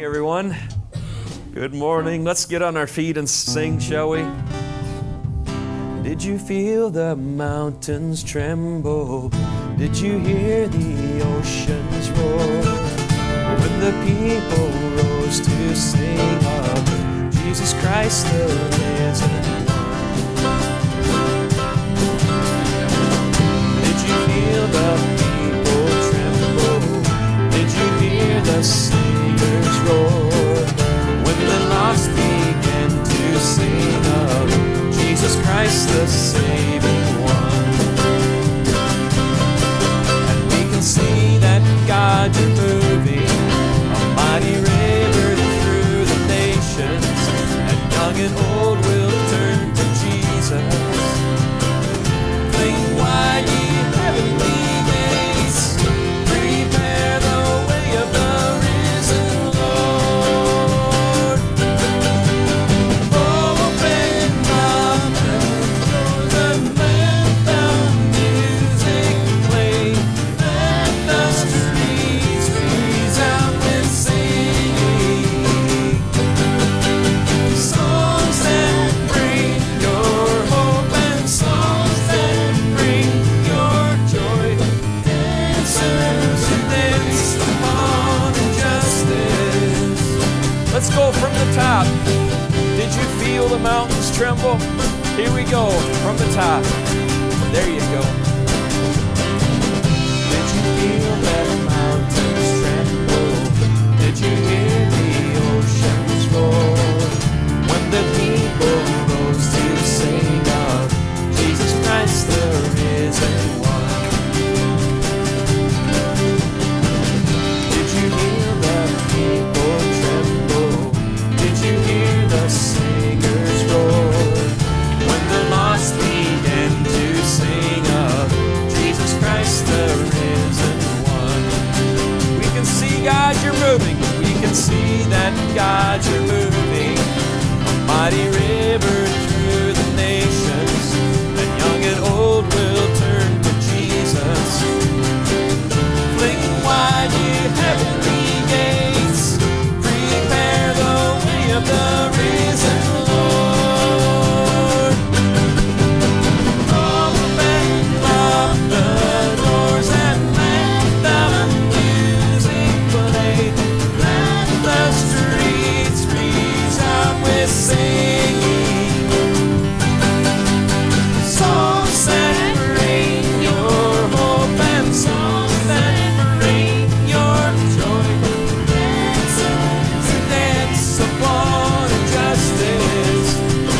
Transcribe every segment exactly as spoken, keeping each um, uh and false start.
Everyone. Good morning. Let's get on our feet and sing, shall we? Did you feel the mountains tremble? Did you hear the oceans roar? When the people rose to sing of Jesus Christ the risen one. Did you feel the people tremble? Did you hear the singers roar? When the lost began to sing of Jesus Christ the saving one. And we can see that God, you're moving a mighty river through the nations, and young and old will turn to Jesus. Fling wide ye heavenly gates, prepare the way of the risen Lord. Open up the doors and let the music play. Let the streets resound with singing. Songs that bring your hope and songs that bring your joy. Dancers who dance upon injustice. Let's go from the top. Did you feel the mountains tremble? Here we go, from the top. There you go. Did you feel that mountains tremble? Did you hear the oceans roar? When the people rose to sing of Jesus Christ the risen one. Did you hear the people tremble? Did you hear the singers roar? When the lost began to sing of Jesus Christ the risen one. We can see, God, you're moving. We can see that, God, you're moving a mighty river through the nations, and young and old will turn to Jesus. Fling wide ye heavenly gates, prepare the way of the risen Lord. Open up the doors and let the music play. Let the streets resound with singing. Songs that bring your hope and songs that bring your joy. Dancers who dance upon injustice.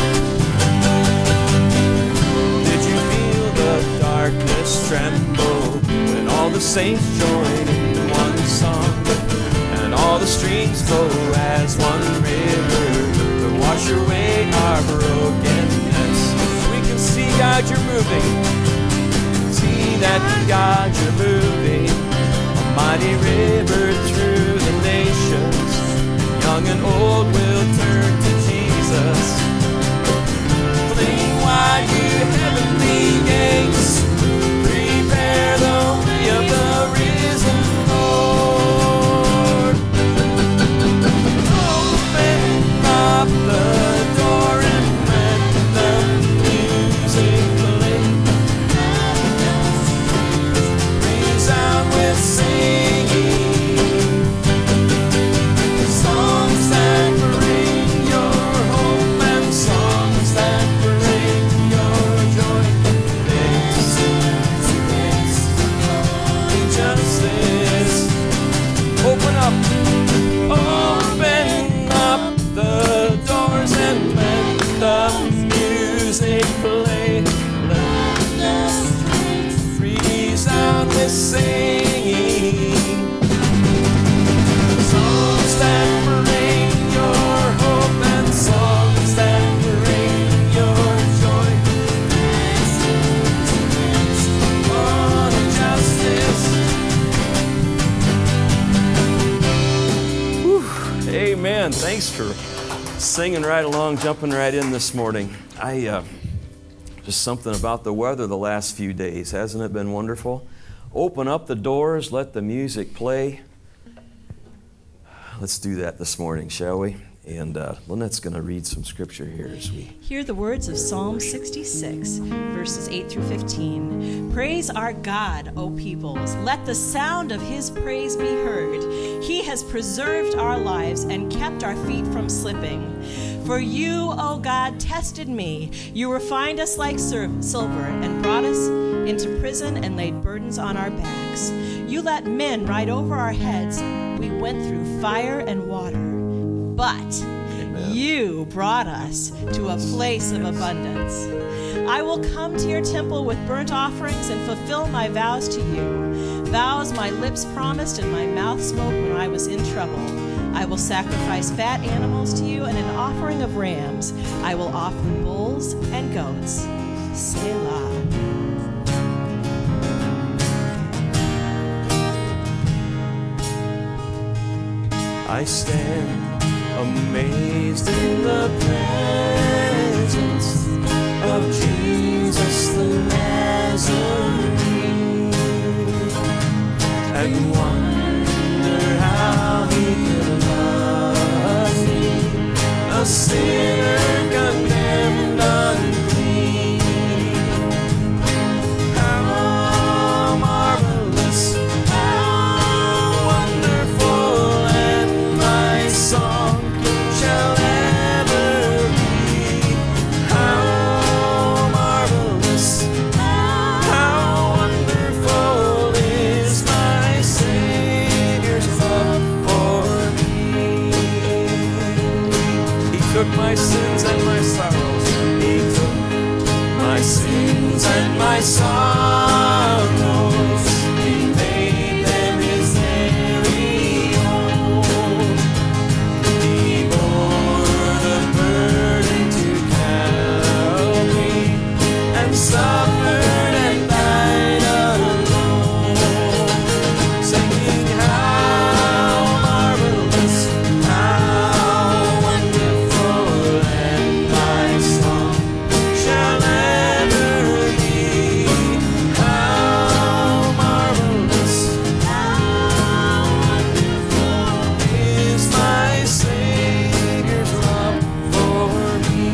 Did you feel the darkness tremble when all the saints join in one song, and all the streams flow as one river to wash away our brokenness? We can see, God, you're moving. See that, God, you're moving a mighty river through the nations. Young and old will turn to Jesus. Fling wide you heavenly gates, prepare the way of the risen Lord. Open up the door and let the music play. Resound with singing. Songs that bring your hope and songs that bring your joy. Dancers who dance upon injustice. Open up, open up the doors and let the music play. Let the streets resound with singing. Songs that bring your hope and songs that bring your joy. Dancers who dance upon injustice. Whew. Amen. Thanks for singing right along, jumping right in this morning. I uh, just something about the weather the last few days. Hasn't it been wonderful? Open up the doors, let the music play. Let's do that this morning, shall we? And uh, Lynette's going to read some scripture here as we hear the words of Psalm sixty-six, verses eight through fifteen. Praise our God, O peoples. Let the sound of his praise be heard. He has preserved our lives and kept our feet from slipping. For you, O God, tested me. You refined us like silver and brought us into prison and laid burdens on our backs. You let men ride over our heads. We went through fire and water. But Amen. You brought us to a place of abundance. I will come to your temple with burnt offerings and fulfill my vows to you. Vows my lips promised and my mouth spoke when I was in trouble. I will sacrifice fat animals to you and an offering of rams. I will offer bulls and goats. Selah. I stand amazed in the presence of Jesus the Nazarene, and wonder how he could love me, a sinner condemned unclean. How marvelous, how wonderful, and my song shall ever be. How marvelous, how wonderful is my Savior's love for me. He took my sins and my sorrows. He took my sins and my sorrows. He made them his very own. He bore the burden to Calvary and suffered and died alone, singing how marvelous, how wonderful, and my song shall ever be. How marvelous, how wonderful is my Savior's love for me.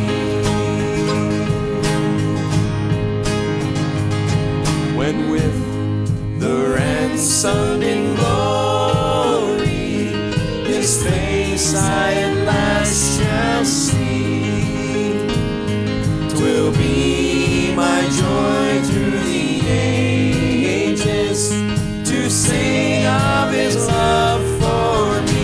When with the ransomed in glory, his face I at last shall see, 'twill be my joy through the ages to sing of his love for me.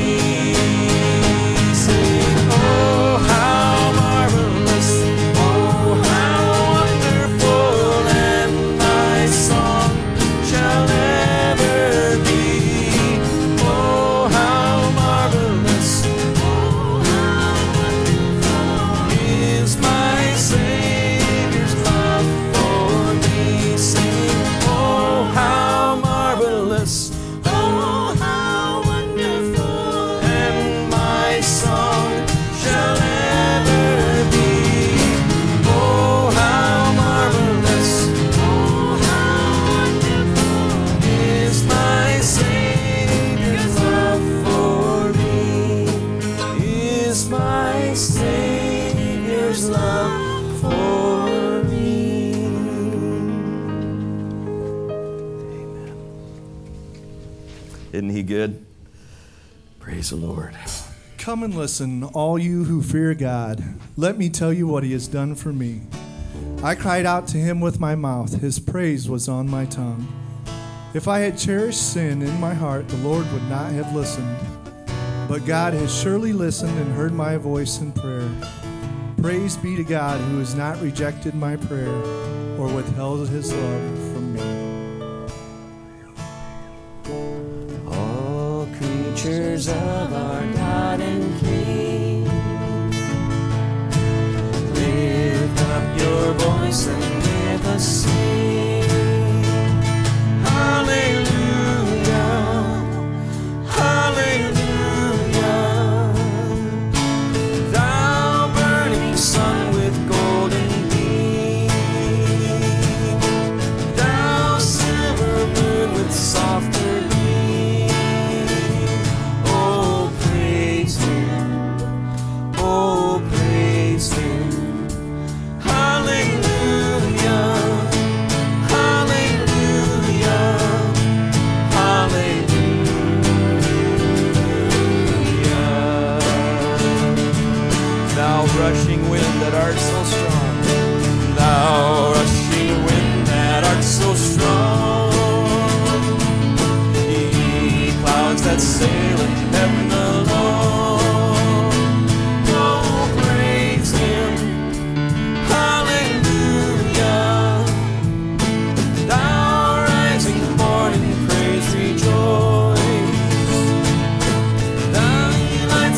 Sing, oh how marvelous, oh how wonderful, and my song shall ever be. Oh how marvelous, oh how wonderful is my Savior's love for me. Sing, oh how marvelous, oh how wonderful, and my song shall ever be. Oh how marvelous, oh how wonderful is my Savior's love for me, is my Savior's love for me. Amen. Isn't he good? Praise the Lord. Come and listen, all you who fear God. Let me tell you what he has done for me. I cried out to him with my mouth. His praise was on my tongue. If I had cherished sin in my heart, the Lord would not have listened. But God has surely listened and heard my voice in prayer. Praise be to God who has not rejected my prayer or withheld his love from me. All creatures of our God and King, lift up your voice and with us sing. Hallelujah, hallelujah. Thou burning sun with golden beam, thou silver moon with softer gleam. Oh, praise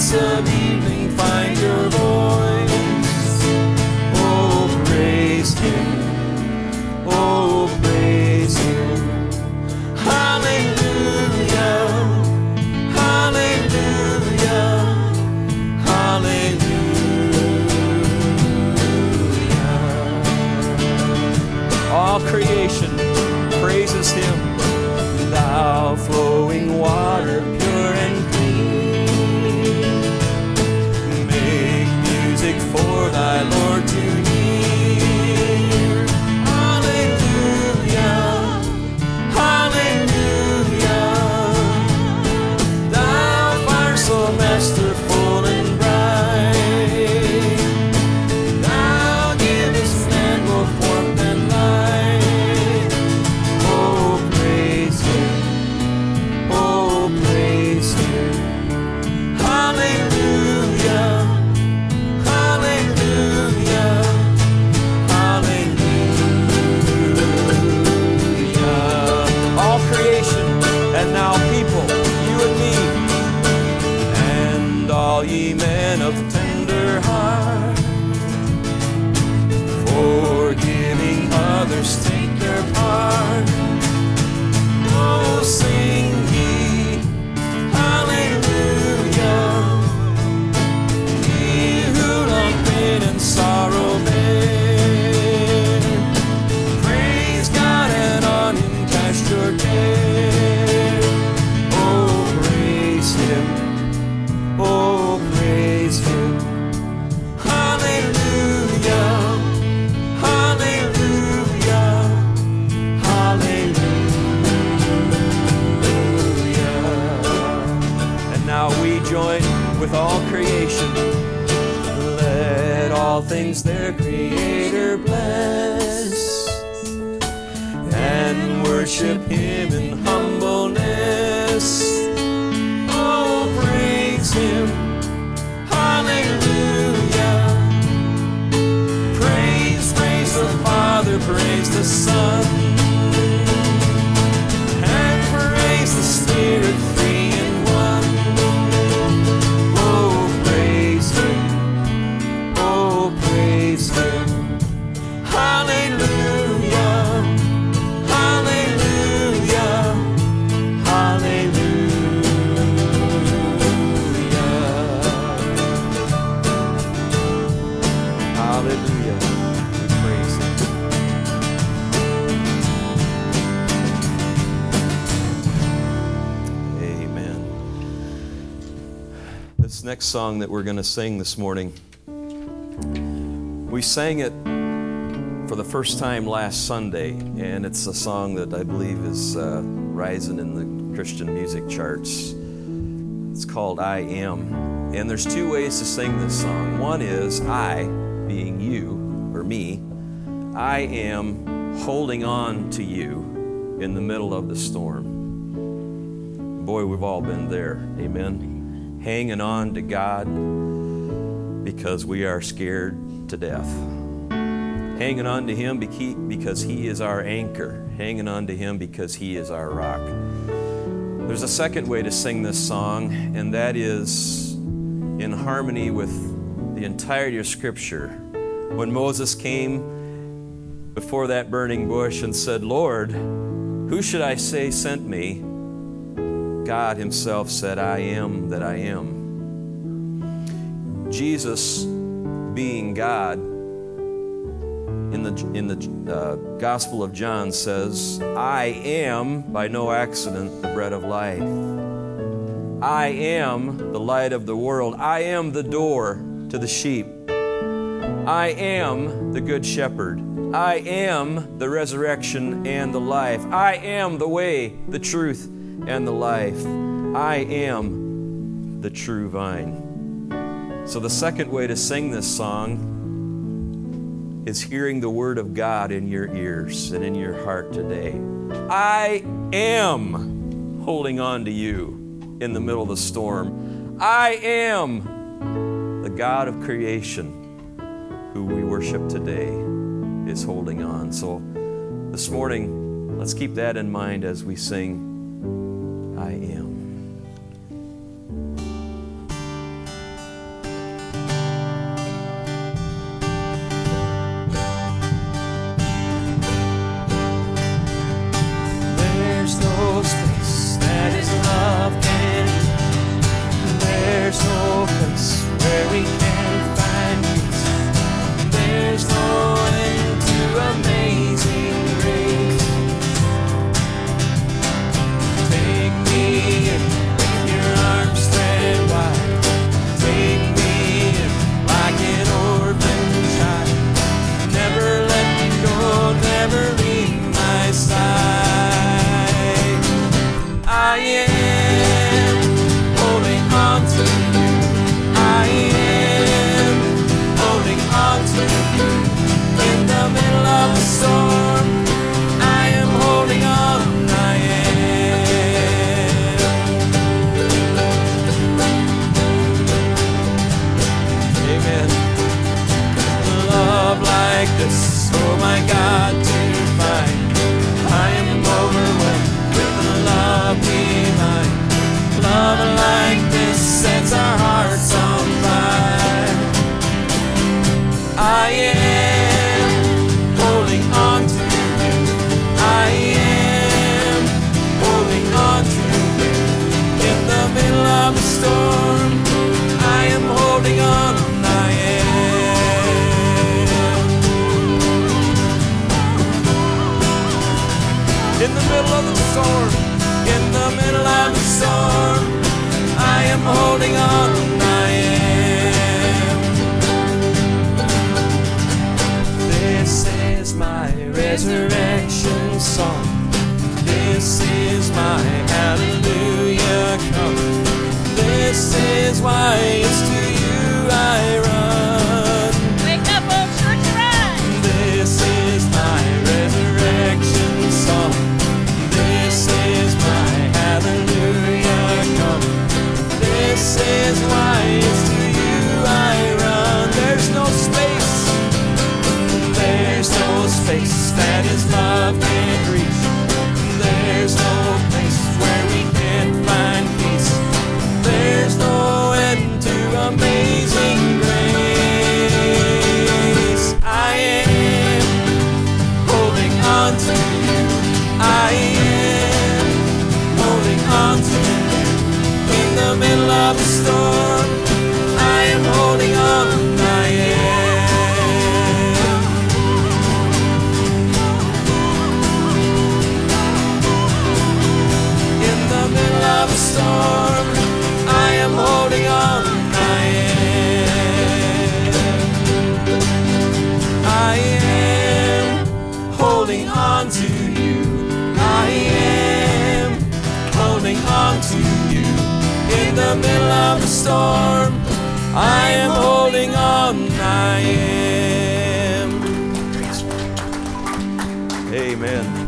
blessed evening find your voice. Oh, praise Him. Oh, praise Him. Hallelujah. Hallelujah. Hallelujah. All creation praises Him. Thou flowing water, pure and clean, make music for Thy Lord to hear. Hallelujah, hallelujah. Thou fire so masterful and bright, Thou givest man both warmth and light. Oh, praise Him. Oh, praise Him. Hallelujah. Hallelujah. Hallelujah. All creation and now people, you and me, and all ye men of tender heart, forgiving others, take their part. Oh, sing ye, hallelujah. Ye who long pain and sorrow bear, praise God and on Him cast your care. Oh, praise Him. Oh, praise Him. Hallelujah. Hallelujah. Hallelujah. And now we join with all creation. Let all things their Creator bless, and worship Him in humbleness. Oh, praise Him. Hallelujah. Praise, praise the Father, praise the Son, and praise the Spirit, three in one. Oh, praise Him. Oh, praise Him. Hallelujah. Hallelujah. Hallelujah. Hallelujah. We praise Him. Amen. This next song that we're going to sing this morning, we sang it for the first time last Sunday, and it's a song that I believe is uh, rising in the Christian music charts. It's called I Am. And there's two ways to sing this song. One is I, being you, or me, I am holding on to you in the middle of the storm. Boy, we've all been there. Amen. Hanging on to God because we are scared to death. Hanging on to Him because He is our anchor. Hanging on to Him because He is our rock. There's a second way to sing this song, and that is in harmony with the entirety of Scripture. When Moses came before that burning bush and said, Lord, who should I say sent me? God Himself said, I am that I am. Jesus, being God, in the, in the uh, Gospel of John says, I am, by no accident, the bread of life. I am the light of the world. I am the door to the sheep. I am the good shepherd. I am the resurrection and the life. I am the way, the truth, and the life. I am the true vine. So the second way to sing this song is hearing the Word of God in your ears and in your heart today. I am holding on to you in the middle of the storm. I am the God of creation who we worship today is holding on. So this morning, let's keep that in mind as we sing, I am. like this, oh my God, to find I am overwhelmed with the love divine. Love like this sets our hearts on fire. I am holding on to you. I am holding on to you. In the middle of the storm, I am holding on. I am. In the middle of the storm, in the middle of the storm, I am holding on. I am. This is my resurrection song. This is my hallelujah come. This is why it's to you I run. Wake up, old church, run! This is my resurrection song. This is my hallelujah come. This is why it's to you I run. There's no space. There's no space that His love can't reach. There's no place where we can't find peace. There's no end to amazing grace. I am holding on to you. I am holding on to you. In the middle of the storm, I am holding on. I am. In the middle of the storm, I am holding on. I am. I am holding on to you. I am holding on to you. In the middle of the storm, I am holding on. I am. Amen.